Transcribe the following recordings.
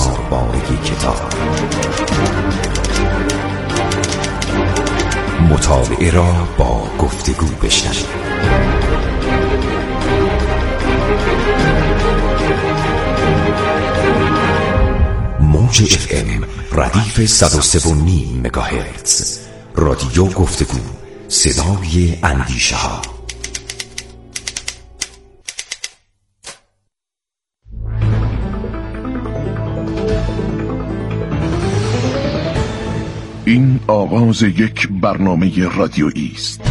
1000 بارگی کتاب. مطالعه را با گفتگو بشنوید. موج FM ردیف 103.5 مگاهرتز. رادیو گفتگو، صدای اندیشه ها. این آغاز یک برنامه رادیویی است.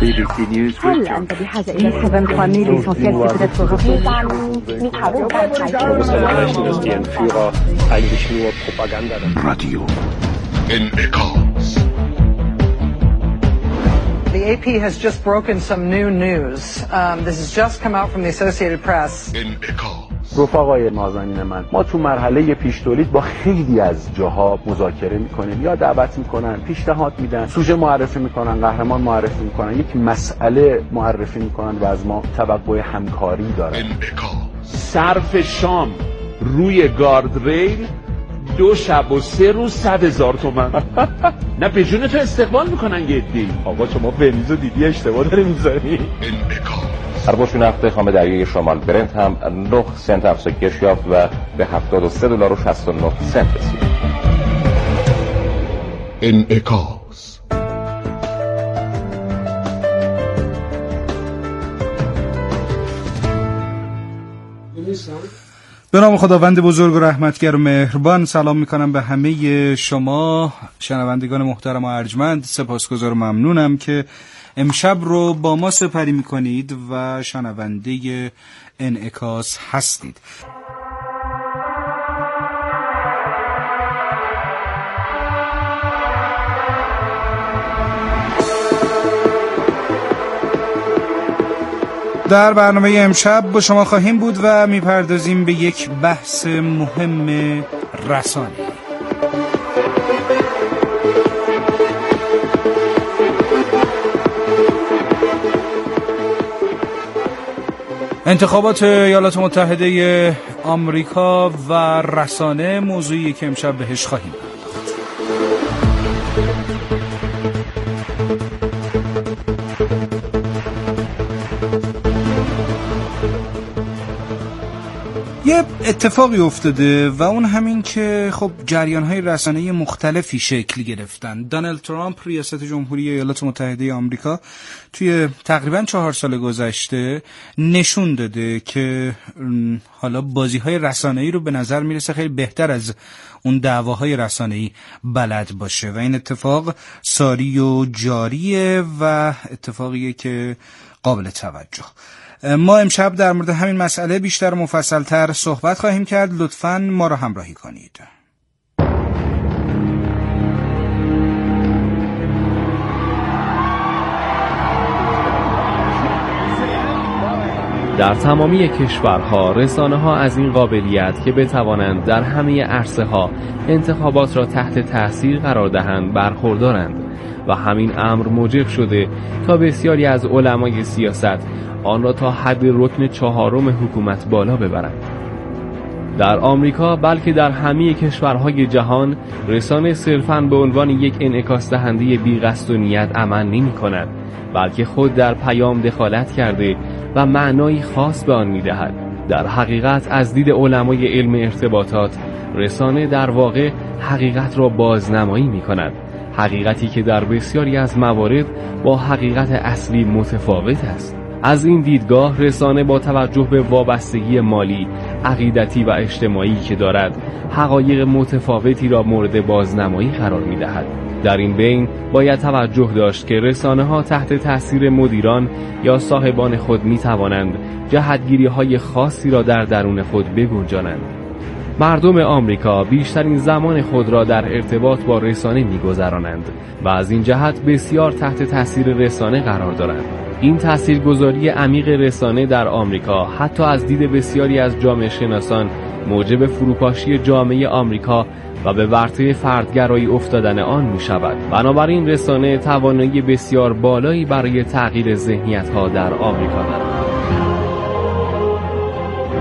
رادیو انعکاس. The AP has just broken some new news. This has just come out from the Associated Press. رفقای نازنین من، ما تو مرحله پیش تولید با خیلی از جاها مذاکره میکنیم، یا دعوت میکنن، پیشنهاد میدن، سوژه معرفی میکنن، قهرمان معرفی میکنن، یک مسئله معرفی میکنن و از ما توقع همکاری دارن. صرف شام روی گاردریل 2 شب و 3 روز 100,000 تومان. نه به جون تو استقبال میکنن یه عده‌ای. آقا شما ونیزو دیدی اشتباه داری میذاری. هرباش نفت خام دریای شمال برنت هم 9 سنت افزایش یافت و به $73.69 رسید. انعکاس. به نام خداوند بزرگ و رحمتگر و مهربان سلام میکنم به همه شما شنوندگان محترم و ارجمند. سپاسگزار و ممنونم که امشب رو با ما سپری میکنید و شنونده انعکاس هستید. در برنامه امشب با شما خواهیم بود و میپردازیم به یک بحث مهم رسانه. انتخابات ایالات متحده آمریکا و رسانه موضوعی که امشب بهش خواهیم پرداخت. یه اتفاقی افتاده و اون همین که خب جریان‌های رسانه‌ای مختلفی شکل گرفتن. دونالد ترامپ ریاست جمهوری ایالات متحده آمریکا توی تقریباً 4 سال گذشته نشون داده که حالا بازی‌های رسانه‌ای رو به نظر میرسه خیلی بهتر از اون دعواهای رسانه‌ای بلد باشه و این اتفاق ساری و جاریه و اتفاقیه که قابل توجه. ما امشب در مورد همین مسئله بیشتر و مفصل‌تر صحبت خواهیم کرد. لطفاً ما را همراهی کنید. در تمامی کشورها رسانه‌ها از این قابلیت که بتوانند در همه عرصه‌ها انتخابات را تحت تأثیر قرار دهند برخوردارند و همین امر موجب شده تا بسیاری از علمای سیاست آن را تا حد رکن 4 حکومت بالا ببرند. در آمریکا بلکه در همه کشورهای جهان رسانه صرفاً به عنوان یک انعکاس دهنده بی قصد و نیت عمل نمی‌کند، بلکه خود در پیام دخالت کرده و معنایی خاص به آن می‌دهد. در حقیقت از دید علمای علم ارتباطات رسانه در واقع حقیقت را بازنمایی می‌کند، حقیقتی که در بسیاری از موارد با حقیقت اصلی متفاوت است. از این دیدگاه رسانه با توجه به وابستگی مالی، عقیدتی و اجتماعی که دارد، حقایق متفاوتی را مورد بازنمایی قرار می‌دهد. در این بین باید توجه داشت که رسانه‌ها تحت تأثیر مدیران یا صاحبان خود می‌توانند جهتگیری‌های خاصی را در درون خود بگنجانند. مردم آمریکا بیشترین زمان خود را در ارتباط با رسانه می‌گذرانند و از این جهت بسیار تحت تأثیر رسانه قرار دارند. این تاثیرگذاری عمیق رسانه در آمریکا حتی از دید بسیاری از جامعه شناسان موجب فروپاشی جامعه آمریکا و به ورطه فردگرایی افتادن آن می شود. بنابراین رسانه توانایی بسیار بالایی برای تغییر ذهنیت‌ها در آمریکا دارد.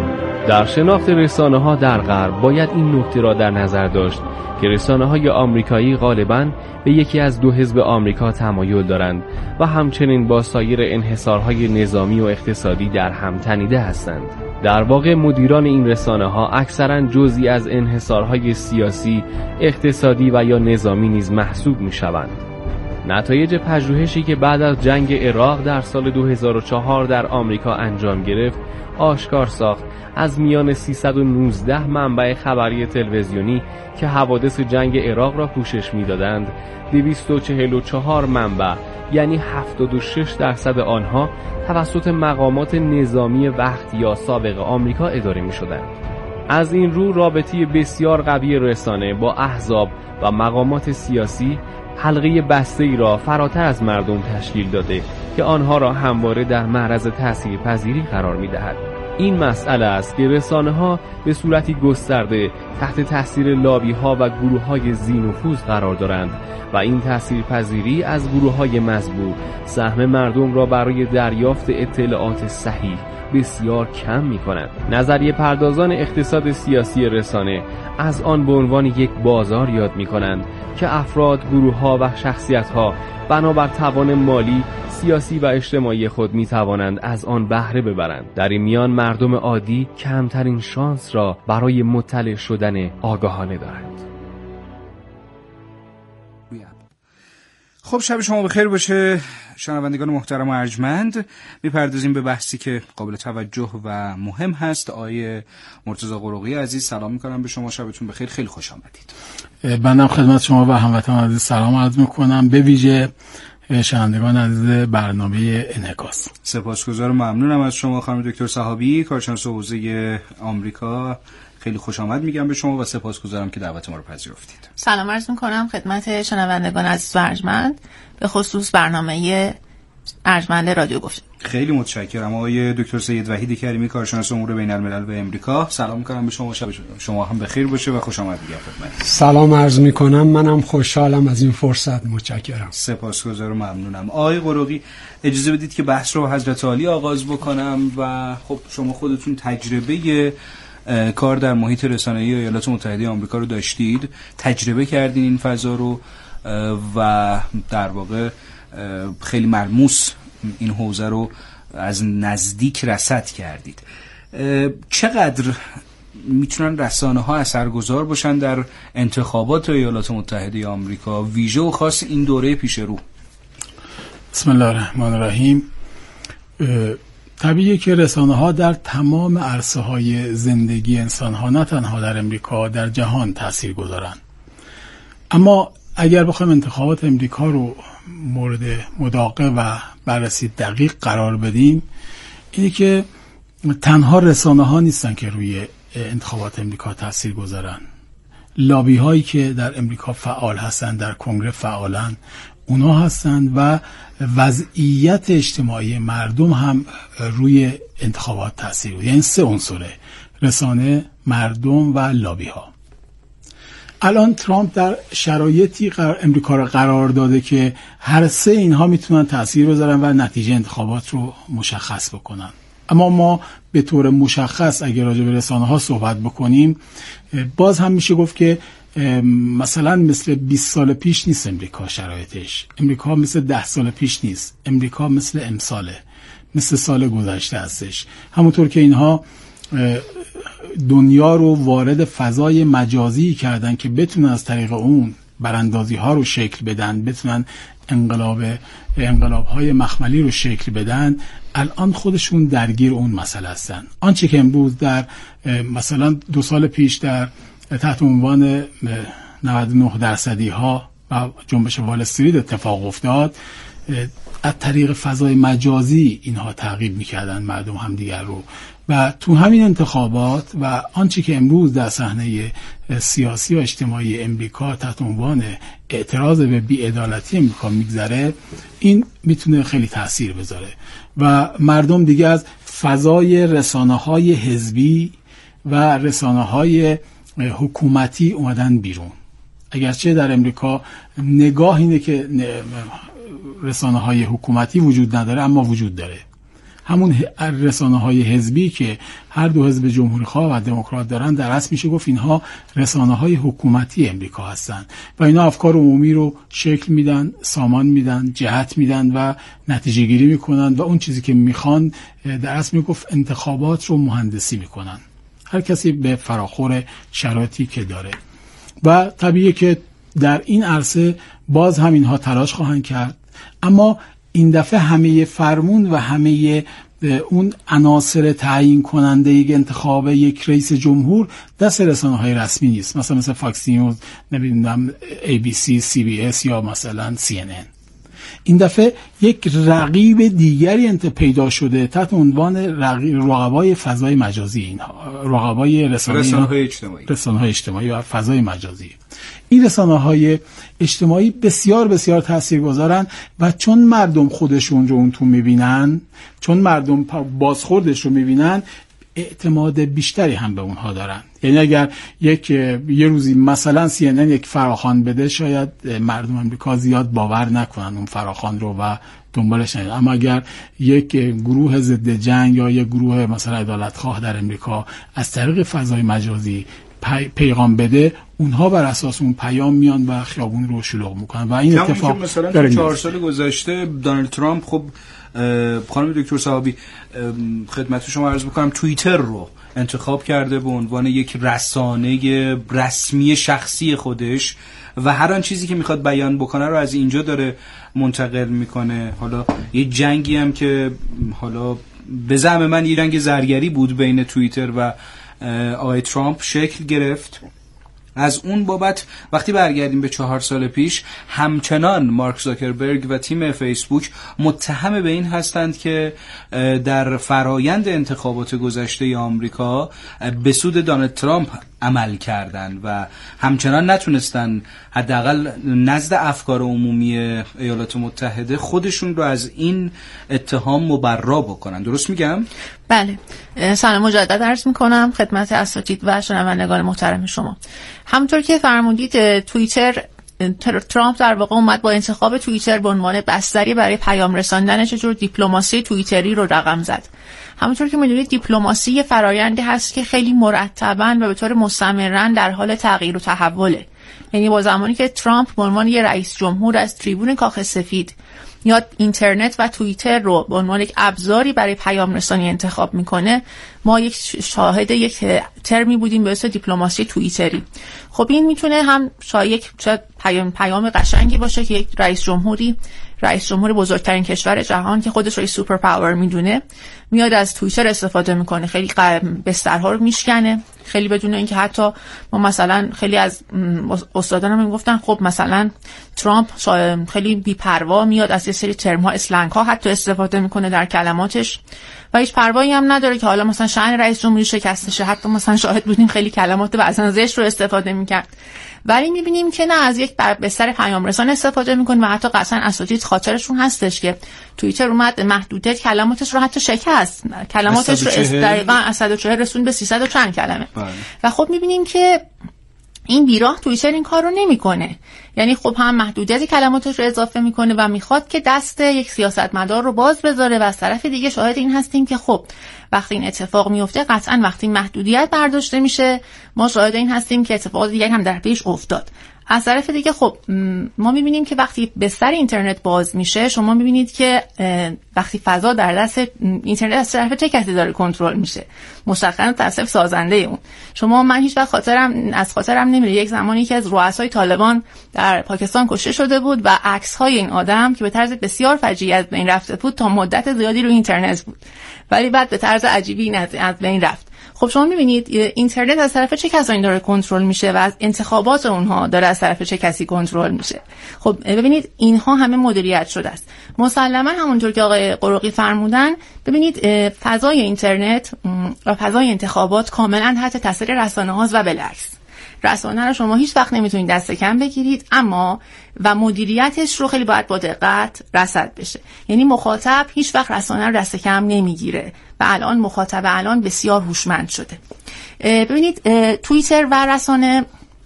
در شناخت رسانه‌ها در غرب باید این نکته را در نظر داشت که رسانه‌های آمریکایی غالباً به یکی از دو حزب آمریکا تمایل دارند و همچنین با سایر انحصارهای نظامی و اقتصادی در هم تنیده هستند. در واقع مدیران این رسانه‌ها اکثراً جزئی از انحصارهای سیاسی، اقتصادی و یا نظامی نیز محسوب می‌شوند. نتایج پژوهشی که بعد از جنگ عراق در سال 2004 در آمریکا انجام گرفت، آشکار ساخت از میان 319 منبع خبری تلویزیونی که حوادث جنگ عراق را پوشش می‌دادند، 244 منبع یعنی 76% آنها توسط مقامات نظامی وقت یا سابق آمریکا اداره می‌شدند. از این رو رابطه بسیار قوی رسانه با احزاب و مقامات سیاسی حلقه بسته‌ای را فراتر از مردم تشکیل داده که آنها را همواره در معرض تاثیرپذیری قرار می‌دهد. این مسئله است که رسانه‌ها به صورتی گسترده تحت تاثیر لابی‌ها و گروه‌های ذی‌نفوذ قرار دارند و این تاثیرپذیری از گروه‌های مذبوح سهم مردم را برای دریافت اطلاعات صحیح بسیار کم می‌کند. نظریه پردازان اقتصاد سیاسی رسانه از آن به عنوان یک بازار یاد می‌کنند که افراد، گروه‌ها و شخصیت‌ها بنابر توان مالی، سیاسی و اجتماعی خود می‌توانند از آن بهره ببرند. در این میان مردم عادی کمترین شانس را برای مطلع شدن آگاهانه دارند. خب شب شما بخیر باشه شنوندگان محترم و ارجمند. میپردازیم به بحثی که قابل توجه و مهم هست. آقای مرتضی قروقی عزیز سلام میکنم به شما، شبتون بخیر، خیلی خوش آمدید. بنده خدمت شما و هموطنان عزیز سلام عرض میکنم، به ویژه شنوندگان عزیز برنامه انعکاس. سپاسگزارم، ممنونم از شما خانم دکتر صحابی، کارشناس حوزه آمریکا. خیلی خوش آمد میگم به شما و سپاسگزارم که دعوت ما رو پذیرفتید. سلام عرض میکنم خدمت شنوندگان عزیز و ارجمند، به خصوص برنامه ارجمند رادیو گفتگو. خیلی متشکرم. آقای دکتر سید وحید کریمی، کارشناس امور بین الملل و امریکا، سلام میکنم به شما، شب شما هم بخیر باشه و خوش آمد میگم خدمت. سلام عرض میکنم، منم خوشحالم از این فرصت، متشکرم. سپاسگزارم، ممنونم. آقای قروقی اجازه بدید که بحث رو حضرت عالی آغاز بکنم و خب شما خودتون تجربه کار در محیط رسانه‌ای ایالات متحده آمریکا رو داشتید، تجربه کردین این فضا رو و در واقع خیلی ملموس این حوزه رو از نزدیک رصد کردید. چقدر میتونن رسانه‌ها اثرگذار باشن در انتخابات ایالات متحده آمریکا، ویژه و خاص این دوره پیش رو؟ بسم الله الرحمن الرحیم. طبیعیه که رسانه‌ها در تمام عرصه‌های زندگی انسان‌ها، نه تنها در امریکا، در جهان تأثیر گذارن. اما اگر بخوایم انتخابات امریکا رو مورد مداقه و بررسی دقیق قرار بدیم، اینه که تنها رسانه‌ها نیستن که روی انتخابات امریکا تأثیر گذارن. لابی هایی که در امریکا فعال هستن، در کنگره فعالن، اونا هستن و وضعیت اجتماعی مردم هم روی انتخابات تأثیر گذاره. یعنی سه عنصره: رسانه، مردم و لابی ها. الان ترامپ در شرایطی امریکا را قرار داده که هر سه اینها میتونن تأثیر بذارن و نتیجه انتخابات رو مشخص بکنن. اما ما به طور مشخص اگر راجع به رسانه ها صحبت بکنیم، باز هم میشه گفت که مثلا مثل 20 سال پیش نیست امریکا شرایطش. امریکا مثل 10 سال پیش نیست. امریکا مثل امساله، مثل سال گذشته هستش. همونطور که اینها دنیا رو وارد فضای مجازی کردن که بتونن از طریق اون براندازی ها رو شکل بدن، بتونن انقلاب های مخملی رو شکل بدن، الان خودشون درگیر اون مسئله هستن. آنچه که امروز در مثلا 2 سال پیش در تحت عنوان 99% ها و جنبش وال استریت اتفاق افتاد، از طریق فضای مجازی اینها تعقیب میکردن مردم همدیگر رو و تو همین انتخابات و آنچه که امروز در صحنه سیاسی و اجتماعی امریکا تحت عنوان اعتراض به بی‌عدالتی امریکا میگذره، این میتونه خیلی تأثیر بذاره و مردم دیگه از فضای رسانه‌های حزبی و رسانه‌های حکومتی اومدن بیرون. اگرچه در امریکا نگاه اینه که رسانه‌های حکومتی وجود نداره، اما وجود داره. همون رسانه‌های حزبی که هر دو حزب جمهوری‌خواه و دموکرات دارن، در اصل میشه گفت اینها رسانه‌های حکومتی امریکا هستن و اینا افکار عمومی رو شکل میدن، سامان میدن، جهت میدن و نتیجه گیری میکنن و اون چیزی که میخوان در اصل میگفت انتخابات رو مهندسی میکنن، هر کسی به فراخور شرایطی که داره. و طبیعیه که در این عرصه باز هم اینها تلاش خواهند کرد، اما این دفعه همه فرمون و همه اون عناصر تعیین کننده یک انتخاب یک رئیس جمهور دست رسانه‌های رسمی نیست، مثلا فاکس نیوز، نمیدونم ABC، CBS یا مثلا CNN. این دفعه یک رقیب دیگری پیدا شده تحت عنوان رقبای فضای مجازی، اینها رقبای رسانه‌های اجتماعی و فضای مجازی. این رسانه‌های اجتماعی بسیار بسیار تاثیرگذارن و چون مردم خودشون رو اون تو میبینن، چون مردم بازخوردش رو میبینن، اعتماد بیشتری هم به اونها دارن. یعنی اگر یه روزی مثلا CNN یک فراخوان بده، شاید مردم امریکا زیاد باور نکنن اون فراخوان رو و دنبالش نرن، اما اگر یک گروه ضد جنگ یا یک گروه مثلا عدالتخواه در امریکا از طریق فضای مجازی پیغام بده، اونها بر اساس اون پیام میان و خیابون رو شلوغ میکنن و این اتفاق مثلا 4 سال گذشته دونالد ترامپ، خب خانم دکتر صحابی خدمت شما عرض بکنم، توییتر رو انتخاب کرده به عنوان یک رسانه رسمی شخصی خودش و هر آن چیزی که میخواد بیان بکنه رو از اینجا داره منتقل میکنه. حالا یه جنگی هم که حالا به زعم من یه جنگ زرگری بود بین توییتر و آقای ترامپ شکل گرفت. از اون بابت وقتی برگردیم به 4 سال پیش، همچنان مارک زاکربرگ و تیم فیسبوک متهم به این هستند که در فرایند انتخابات گذشته آمریکا به سود دونالد ترامپ عمل کردن و همچنان نتونستن حداقل نزد افکار عمومی ایالات متحده خودشون رو از این اتهام مبرا بکنن. درست میگم؟ بله. سلام مجدد عرض میکنم خدمت اساتید و شنوندگان محترم شما. همونطور که فرمودید، توییتر، ترامپ در واقع اومد با انتخاب توییتر به عنوان بستری برای پیام رساندن چجور دیپلماسی توییتری رو رقم زد. همونطور که میدونید دیپلماسی یه فرایندی هست که خیلی مرتباً و به طور مستمراً در حال تغییر و تحوله. یعنی با زمانی که ترامپ به عنوان یه رئیس جمهور از تریبون کاخ سفید یا اینترنت و توییتر رو به عنوان یک ابزاری برای پیام رسانی انتخاب میکنه، ما شاهد یک ترمی بودیم به اسم دیپلماسی توییتری. خب این میتونه هم شاید پیام قشنگی باشه که یک رئیس جمهور بزرگترین کشور جهان که خودش رو سوپر پاور میدونه میاد از توییتر استفاده میکنه، خیلی بسترها رو میشکنه، خیلی بدون اینکه حتی ما مثلا خیلی از استادانم میگفتن خب مثلا ترامپ خیلی بی‌پروا میاد از یه سری ترم‌ها اسلنگ ها حتی استفاده میکنه در کلماتش و هیچ پروایی هم نداره که حالا مثلا شأن رئیس جمهوری شکسته شه. حتی مثلا شاهد بودیم خیلی کلمات بعضن زشت رو استفاده میکرد، ولی میبینیم که نه، از یک بستر پیام رسان استفاده میکنه و حتی قطعا اساتید خاطرشون هستش که توییتر اومد محدودیت کلماتش رو حتی شکست، کلماتش رو دقیقاً از 140 رسون به 300 و چند کلمه. و خب میبینیم که این بیراه توییتر این کار رو نمیکنه، یعنی خب هم محدودیت کلماتش رو اضافه میکنه و میخواد که دست یک سیاستمدار رو باز بذاره و از طرف دیگه شاهد این هستیم که خب وقتی این اتفاق میفته، قطعا وقتی محدودیت برداشته میشه ما شاهد این هستیم که اتفاقات دیگه هم در پیش افتاد. از طرف دیگه خب ما میبینیم که وقتی بستر اینترنت باز میشه، شما میبینید که وقتی فضا در دست اینترنت از طرف چه کسی داره کنترل میشه، مستقیما تصف سازنده اون. من هیچ وقت خاطرم نمیره یک زمانی که از رؤسای طالبان در پاکستان کشته شده بود و عکس های این آدم که به طرز بسیار فجیعی از بین رفته بود تا مدت زیادی رو اینترنت بود، ولی بعد به طرز عجیبی از بین رفت. خب شما میبینید اینترنت از طرف چه کسانی داره کنترل میشه و از انتخابات اونها داره از طرف چه کسی کنترل میشه. خب ببینید اینها همه مدیریت شده است. مسلما همونطور که آقای قروقی فرمودن، ببینید فضای اینترنت و فضای انتخابات کاملا تحت تاثیر رسانه هاست و بالعکس. رسانه رو شما هیچ وقت نمیتونید دست کم بگیرید، اما و مدیریتش رو خیلی باید با دقت رصد بشه. یعنی مخاطب هیچ وقت رسانه رو دست کم نمیگیره و الان مخاطب بسیار هوشمند شده. ببینید توییتر و رسانه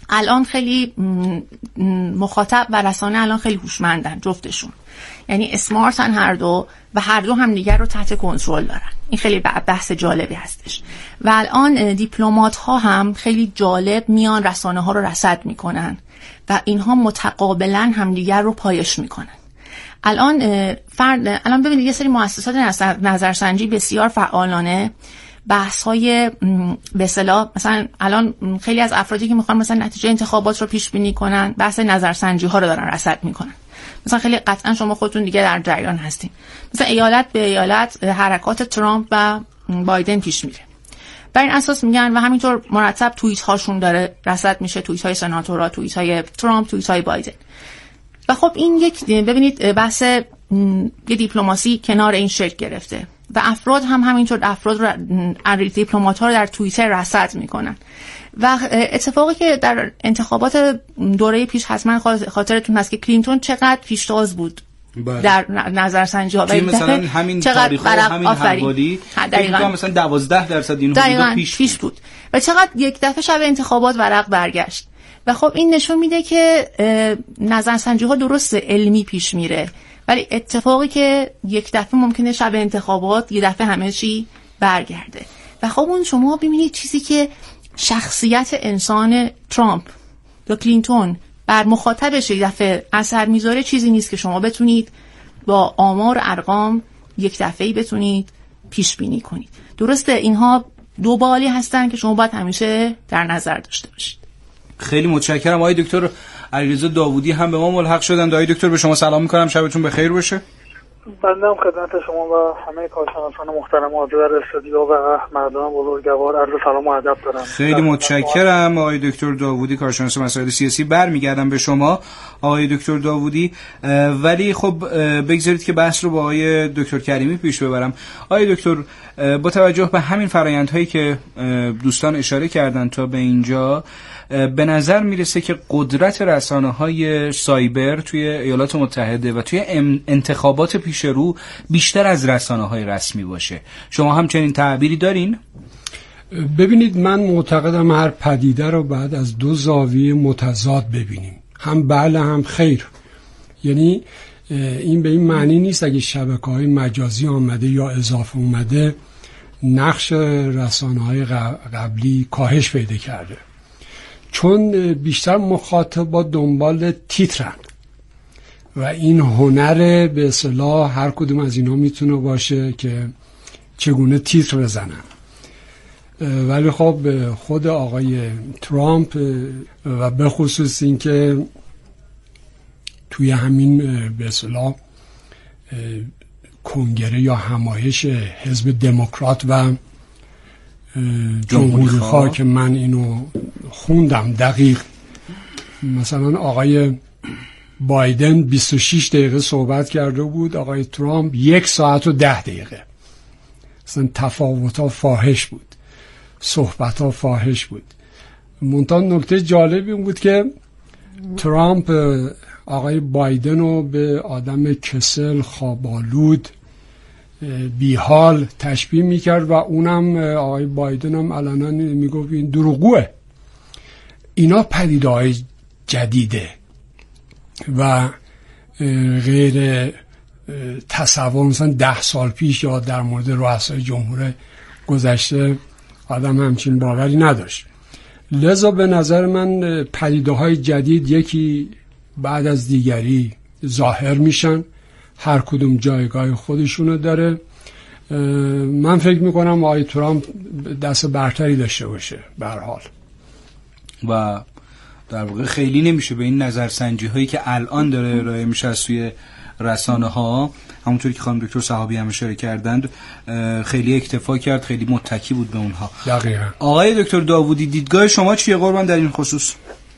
الان خیلی مخاطب و رسانه الان خیلی هوشمندن جفتشون، یعنی اسمارتن هر دو و هر دو هم دیگر رو تحت کنترل دارن. این خیلی بحث جالبی هستش و الان دیپلمات ها هم خیلی جالب میان رسانه ها رو رصد میکنن و اینها متقابلا همدیگر رو پایش میکنن. الان ببینید یه سری مؤسسات نظرسنجی بسیار فعالانه بحث های به اصطلاح مثلا الان خیلی از افرادی که میخوان مثلا نتیجه انتخابات رو پیش بینی کنن بحث نظرسنجی ها رو دارن رصد میکنن. مثلا خیلی قطعا شما خودتون دیگه در جریان هستین، مثلا ایالت به ایالت حرکات ترامپ و بایدن پیش میره، بر این اساس میگن و همینطور مرتب توییت هاشون داره رصد میشه، توییت های سناتورها، توییت های ترامپ، توییت های بایدن. و خب این یک ببینید بحث یه دیپلماسی کنار این شکل گرفته و افراد هم همینطور افراد رو دیپلمات ها رو در توییتر رصد میکنن و اتفاقی که در انتخابات دوره پیش حتما خاطرتون هست که کلینتون چقدر پیشتاز بود در نظرسنجی ها و مثلا همین تاریخ و همین حوالی دقیقاً مثلا 12% این حدود پیش بود و چقدر یک دفعه شب انتخابات ورق برگشت. و خب این نشون میده که نظرسنجی ها درست علمی پیش میره ولی اتفاقی که یک دفعه ممکنه شب انتخابات یه دفعه همه چی برگرده. و خب اون شما ببینید چیزی که شخصیت انسان ترامپ یا کلینتون بر مخاطبش یک دفعه اثر میذاره چیزی نیست که شما بتونید با آمار و ارقام یک دفعه‌ای بتونید پیش بینی کنید. درسته اینها دو بالی هستن که شما باید همیشه در نظر داشته باشید. خیلی متشکرم. آقای دکتر علیرضا داوودی هم به ما ملحق شدن. آقای دکتر به شما سلام میکنم، شبتون بخیر باشه. بنده هم خدمت شما و همه کارشناسان محترم حاضر استودیو و مردم بزرگوار عرض سلام و ادب دارم. خیلی متشکرم آقای دکتر داوودی، کارشناس مسائل سیاسی. برمیگردم به شما آقای دکتر داوودی، ولی خب بگذارید که بحث رو با آقای دکتر کریمی پیش ببرم. آقای دکتر، با توجه به همین فرآیندهایی که دوستان اشاره کردن تا به اینجا، به نظر میرسه که قدرت رسانه‌های سایبر توی ایالات متحده و توی انتخابات پیش رو بیشتر از رسانه‌های رسمی باشه. شما هم چنین تعبیری دارین؟ ببینید، من معتقدم هر پدیده رو بعد از دو زاویه متضاد ببینیم، هم بله هم خیر. یعنی این به این معنی نیست اگه شبکه‌های مجازی آمده یا اضافه اومده نقش رسانه‌های قبلی کاهش پیدا کرده، چون بیشتر مخاطبا دنبال تیترن و این هنر به اصطلاح هر کدوم از اینا میتونه باشه که چگونه تیتر بزنن. ولی خب خود آقای ترامپ و به خصوص این که توی همین به اصطلاح کنگره یا همایش حزب دموکرات و جمهوری خواه که من اینو خوندم دقیق، مثلا آقای بایدن 26 دقیقه صحبت کرده بود، آقای ترامپ 1 ساعت و 10 دقیقه. مثلا تفاوت‌ها فاحش بود، صحبت‌ها فاحش بود. منتها نکته جالبی این بود که ترامپ آقای بایدن رو به آدم کسل، خواب‌آلود، بیحال تشبیه میکرد و اونم آقای بایدن هم علنا میگفت این دروغگوه. اینا پدیده‌های جدیده و غیر تصور. مثلا 10 سال پیش یا در مورد رؤسای جمهور گذشته آدم همچین باوری نداشت. لذا به نظر من پدیده‌های جدید یکی بعد از دیگری ظاهر میشن، هر کدوم جایگاه خودشونو داره. من فکر میکنم آقای ترامپ دست برتری داشته باشه به هر حال و در واقع خیلی نمیشه به این نظرسنجی هایی که الان داره ارائه میشه از سوی رسانه ها، همونطوری که خانم دکتر صحابی هم اشاره کردند، خیلی اکتفا کرد، خیلی متکی بود به اونها. دقیقاً. آقای دکتر داوودی، دیدگاه شما چیه قربان در این خصوص؟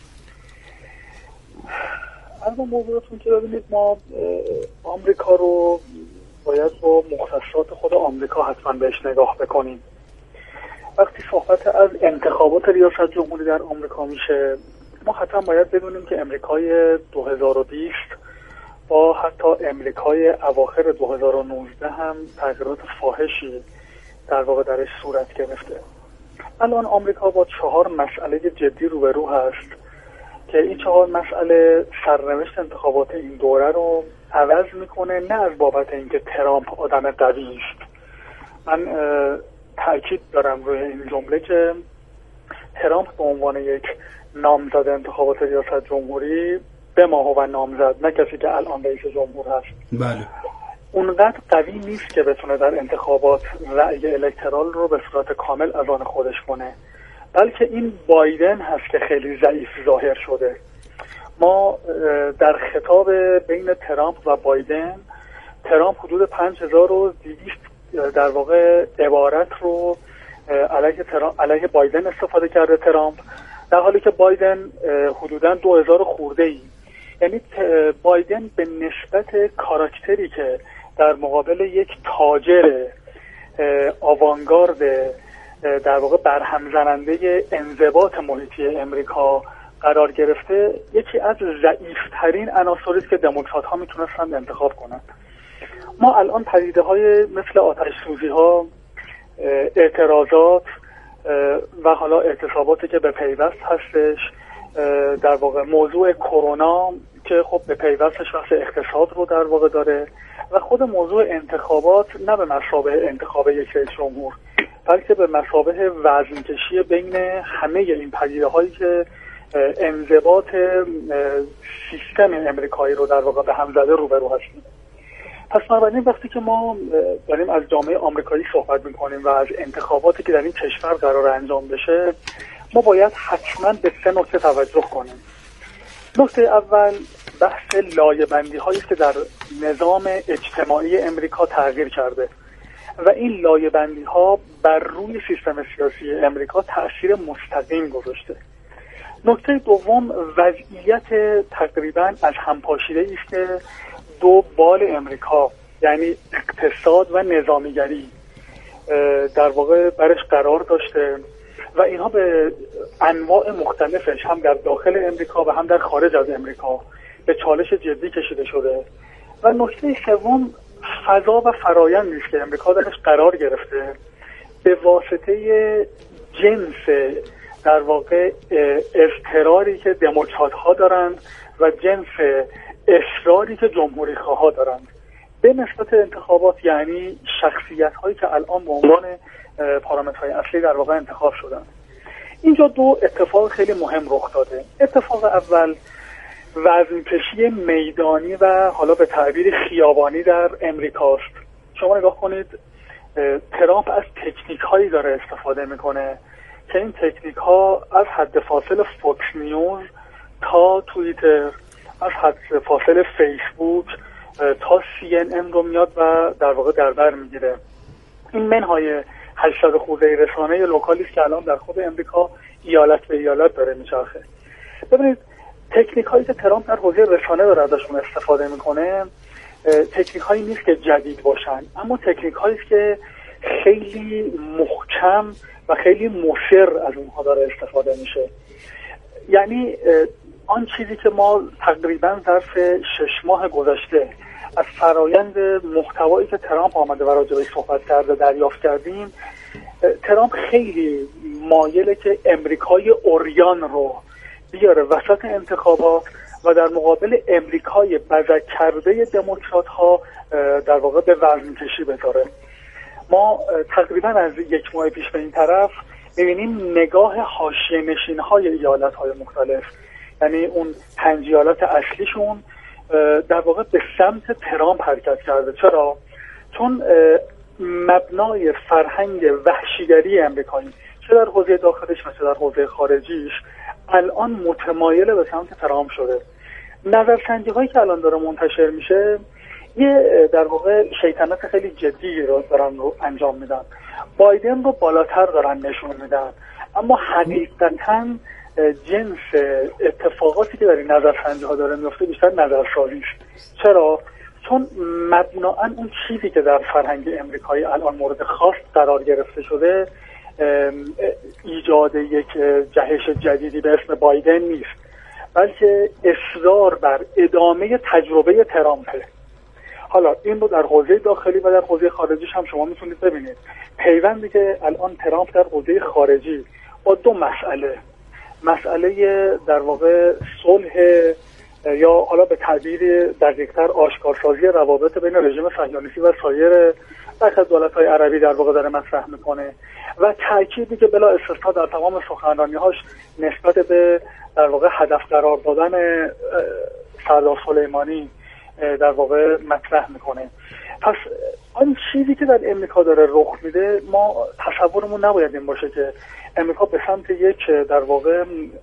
اما موضوعتون که ببینید، ما آمریکا رو باید با مختصات خود آمریکا حتما بهش نگاه بکنیم. وقتی صحبت از انتخابات ریاست جمهوری در آمریکا میشه، ما حتما باید بدونیم که امریکای 2020 با حتی امریکای اواخر 2019 هم تغییرات فاحشی در واقع درش صورت گرفته. الان آمریکا با 4 مسئله جدی روبرو هست که این 4 مسئله سرنوشت انتخابات این دوره رو عوض میکنه، نه از بابت اینکه ترامپ آدم قوی است. من تأکید دارم روی این جمله که ترامپ به عنوان یک نامزد انتخابات ریاست جمهوری به ما و نامزد، نه کسی که الان رئیس جمهور هست، بله، اونقدر قوی نیست که بتونه در انتخابات رأی الکترال رو به صورت کامل از آن خودش کنه، بلکه این بایدن هست که خیلی ضعیف ظاهر شده. ما در خطاب بین ترامپ و بایدن، ترامپ حدود 5200 در واقع عبارت رو علیه بایدن استفاده کرده ترامپ، در حالی که بایدن حدوداً 2000 خورده ای. یعنی بایدن به نسبت کاراکتری که در مقابل یک تاجر آوانگارد در واقع برهم زننده انضباط محیطی امریکا قرار گرفته، یکی از ضعیف‌ترین عناصری است که دموکرات‌ها میتونستند انتخاب کنند. ما الان پدیده‌های مثل آتش‌سوزی‌ها، اعتراضات و حالا اعتصاباتی که به پیوست هستش، در واقع موضوع کرونا که خب به پیوستش بحث اقتصاد رو در واقع داره، و خود موضوع انتخابات نه به مثابه انتخاب یک رئیس جمهور، بلکه به مثابه وزن‌کشی بین همه این پدیده‌هایی که انضباط سیستم امریکایی رو در واقع به هم زده روبرو هستیم. پس بنابراین وقتی که ما داریم از جامعه آمریکایی صحبت می‌کنیم و از انتخاباتی که در این کشور قرار انجام بشه، ما باید حتما به 3 نکته توجه کنیم. نکته اول بحث لایه‌بندی هایی که در نظام اجتماعی امریکا تغییر کرده و این لایه‌بندی ها بر روی سیستم سیاسی امریکا تأثیر مستقیم گذاشته. نکته دوم وضعیت تقریبا از همپاشیده است که دو بال امریکا، یعنی اقتصاد و نظامیگری، در واقع برش قرار داشته و اینها به انواع مختلفش هم در داخل امریکا و هم در خارج از امریکا به چالش جدی کشیده شده. و نکته سوم فضا و فرایندی است که امریکا درش قرار گرفته به واسطه جنس در واقع اضطراری که دموکرات ها دارند و جنس اصراری که جمهوری خواه دارند به نسبت انتخابات، یعنی شخصیت هایی که الان به عنوان پارامترهای اصلی در واقع انتخاب شدن. اینجا 2 اتفاق خیلی مهم رخ داده. اتفاق اول وزن‌کشی میدانی و حالا به تعبیر خیابانی در امریکاست. شما نگاه کنید ترامپ از تکنیک هایی داره استفاده میکنه که این تکنیک ها از حد فاصل فوکس نیوز تا توییتر، از حد فاصل فیسبوک تا CNN رو میاد و در واقع در بر میگیره. این منهای 800 خورده رسانه لوکالی است که الان در خود امریکا ایالت به ایالت داره میچرخه. ببینید تکنیک هایی که ترامپ در حوزه رسانه داره ازشون استفاده میکنه تکنیک هایی نیست که جدید باشن، اما تکنیک هایی است که خیلی محکم و خیلی مؤثر از اونها داره استفاده میشه. یعنی آن چیزی که ما تقریبا ظرف 6 ماه گذشته از فرایند محتوایی که ترامپ آمده و راجع بهش صحبت کرده دریافت کردیم، ترامپ خیلی مایله که امریکای اوریان رو بیاره وسط انتخابات و در مقابل امریکای بزک کرده دموکرات ها در واقع به وزن کشی بذاره. ما تقریبا از 1 ماه پیش به این طرف می‌بینیم نگاه حاشیه نشین های ایالت های مختلف، یعنی اون 5 ایالت اصلیشون در واقع به سمت ترامپ حرکت کرده. چرا؟ چون مبنای فرهنگ وحشیگری امریکایی چه در حوزه داخلش و چه در حوزه خارجیش الان متمایل به سمت ترامپ شده. نظرسنجی هایی که الان داره منتشر میشه یه در واقع شیطنت خیلی جدی رو دارن رو انجام میدن، بایدن رو بالاتر دارن نشون میدن، اما حقیقتاً جنس اتفاقاتی که در این نظرسنجی ها داره میفته بیشتر نظرسازی است. چرا؟ چون مبناً اون چیزی که در فرهنگ امریکایی الان مورد خواست قرار گرفته شده ایجاد یک جهش جدیدی به اسم بایدن نیست، بلکه اصرار بر ادامه تجربه ترامپه. حالا این رو در حوزه داخلی و در حوزه خارجیش هم شما میتونید ببینید. پیوندی که الان ترامپ در حوزه خارجی با 2 مسئله مسئله در واقع صلح یا حالا به تعبیر دقیق‌تر آشکارسازی روابط بین رژیم صهیونیستی و سایر برخی از دولت‌های عربی در واقع داره مطرح میکنه و تأکیدی که بلا استثنا در تمام سخنرانی‌هاش نسبت به در واقع هدف قرار دادن سردار سلیمانی در واقع مطرح میکنه. پس آن چیزی که در امریکا داره رخ میده، ما تصورمون نباید این باشه که امریکا به سمت یک در واقع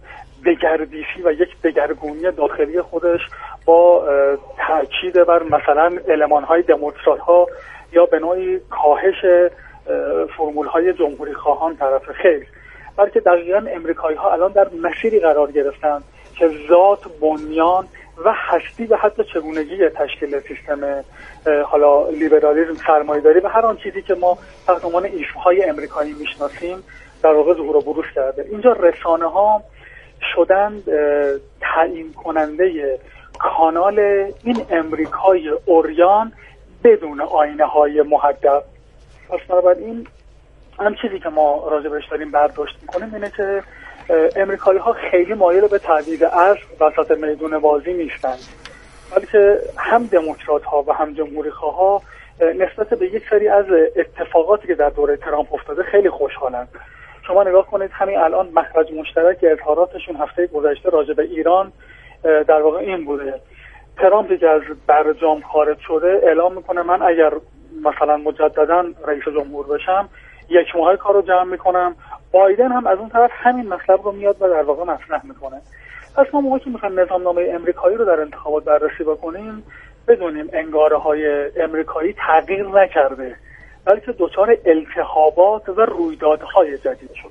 دگردیسی و یک دگرگونی داخلی خودش با تاکید بر مثلا المان‌های دموکرات‌ها یا به نوعی کاهش فرمول‌های جمهوری خواهان طرف خیر، بلکه دقیقاً امریکایی‌ها الان در مسیری قرار گرفتن که ذات، بنیان و هستی و حتی چگونگی تشکیل سیستم حالا لیبرالیسم، سرمایه‌داری و هر آن چیزی که ما تحت عنوان ایشوهای امریکایی میشناسیم در واقع ظهور و بروز کرده. اینجا رسانه‌ها شدند تعیین کننده کانال این امریکای اوریان بدون آینه‌های محدب. پس بنابراین هم چیزی که ما راجع بهش داریم برداشت میکنیم اینه که امریکایی‌ها خیلی مایل به تعویض اسب وسط میدون بازی نیستند، بلکه هم دموکرات‌ها و هم جمهوری‌خواها نسبت به یک سری از اتفاقاتی که در دوره ترامپ افتاده خیلی خوشحالند. شما نگاه کنید همین الان مخرج مشترک اظهاراتشون هفته گذشته راجع به ایران در واقع این بوده: ترامپی که از برجام خارج شده اعلام میکنه من اگر مثلا مجددا رئیس جمهور بشم 1 ماه کارو جمع میکنم. بایدن هم از اون طرف همین مطلب رو میاد و در واقع مطرح میکنه. پس ما موقعی که میخوایم نظامنامه امریکایی رو در انتخابات بررسی بکنیم بدونیم انگاره‌های امریکایی تغییر نکرده، بلکه دچار التهابات و رویدادهای جدید شده.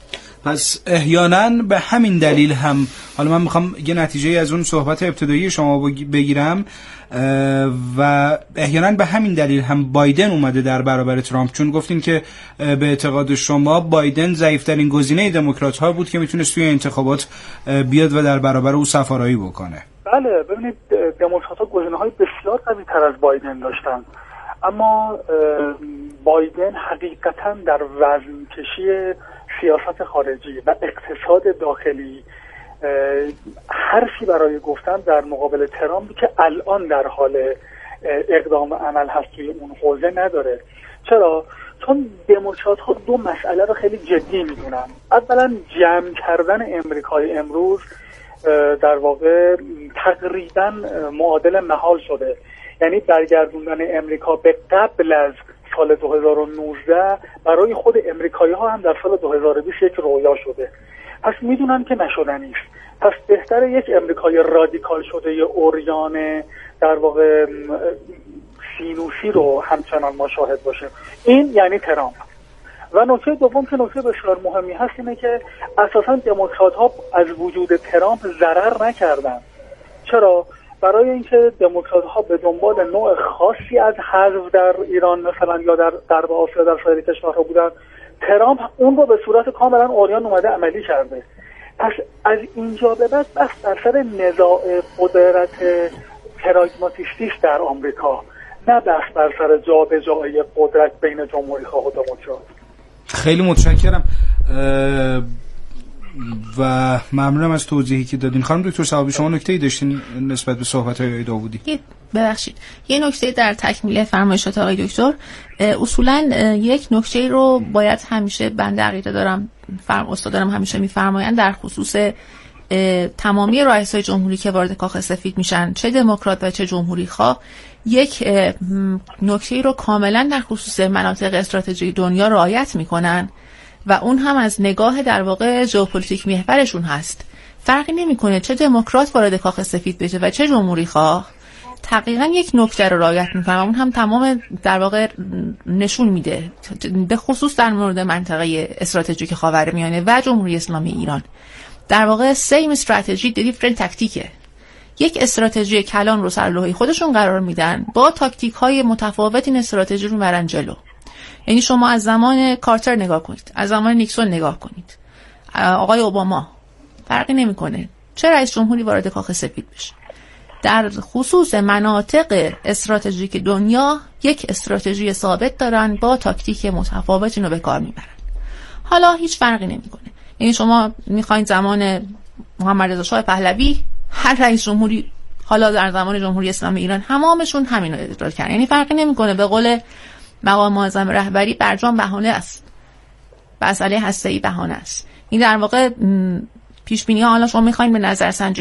پس احیانا به همین دلیل هم، حالا من میخوام یه نتیجه از اون صحبت ابتدایی شما بگیرم، و احیانا به همین دلیل هم بایدن اومده در برابر ترامپ، چون گفتین که به اعتقاد شما بایدن ضعیف‌ترین گزینه دموکرات‌ها بود که میتونست توی انتخابات بیاد و در برابر او سفارایی بکنه. بله، ببینید دموکرات‌ها گزینه‌های بسیار قوی‌تر از بایدن داشتن، اما بایدن حقیقتاً در وزن کشی سیاست خارجی و اقتصاد داخلی حرفی برای گفتن در مقابل ترامپ که الان در حال اقدام و عمل هست توی اون حوزه نداره. چرا؟ چون دموکرات‌ها 2 مسئله رو خیلی جدی میدونن. اولا جمع کردن امریکای امروز در واقع تقریبا معادل محال شده، یعنی برگردوندن امریکا به قبل از سال 2019 برای خود امریکایی‌ها هم در سال 2020 یک رویا شده. پس میدونن که نشدنی است. پس بهتره یک امریکای رادیکال شده یا اوریان در واقع سینوسی رو همچنان ما شاهد باشیم. این یعنی ترامپ. و نکته دوم که نکته بسیار مهمی هست اینه که اساساً دموکرات‌ها از وجود ترامپ ضرر نکردن. چرا؟ برای اینکه دموکرات‌ها به دنبال نوع خاصی از حذف در ایران مثلا یا در غرب آسیا در سایر کشورها بودن، ترامپ اون رو به صورت کاملا عریان اومده عملی کرده. پس از اینجا به بعد بحث در سر نزاع قدرت پراگماتیستی است در آمریکا، نه بحث بر سر جابجایی قدرت بین جمهوری‌خواه و دموکرات. خیلی متشکرم و ممنونم از توضیحی که دادین. خانم دکتر صوابی، شما نکته‌ای داشتین نسبت به صحبت‌های آقای داوودی؟ ببخشید، یه نکته در تکمیل فرمایشات آقای دکتر. اصولاً یک نکته رو باید همیشه بنده عقیده دارم، استادانم همیشه می‌فرمایند در خصوص تمامی رئیسای جمهوری که وارد کاخ سفید میشن، چه دموکرات و چه جمهوری خواه، یک نکته رو کاملا در خصوص مناطق استراتژیک دنیا رعایت میکنن و اون هم از نگاه در واقع ژئوپلیتیک محورشون هست. فرقی نمیکنه چه دموکرات وارد کاخ سفید بشه و چه جمهوری خواه، دقیقاً یک نکته رو رعایت میکنن و اون هم تمام در واقع نشون میده، به خصوص در مورد منطقه استراتژیک خاورمیانه و جمهوری اسلامی ایران. در واقع سیم استراتژی دیفرنت تاکتیکه، یک استراتژی کلان رو سر لوحه خودشون قرار میدن، با تاکتیک های متفاوت این استراتژی رو میبرن جلو. یعنی شما از زمان کارتر نگاه کنید، از زمان نیکسون نگاه کنید، آقای اوباما، فرقی نمیکنه چه رئیس جمهوری وارد کاخ سفید بشه، در خصوص مناطق استراتژیک دنیا یک استراتژی ثابت دارن با تاکتیک متفاوت اینو به کار میبرن. حالا هیچ فرقی نمیکنه یعنی شما میخواین زمان محمد رضا شاه پهلوی هر رئیس جمهوری حالا در زمان جمهوری اسلامی ایران همامشون همینو ادرار کردن. یعنی فرقی نمیکنه. به قول مقام معظم رهبری برجام بهانه است، مسئله هسته‌ای بهانه است. این در واقع پیش بینی ها. حالا شما میخواین به نظرسنجی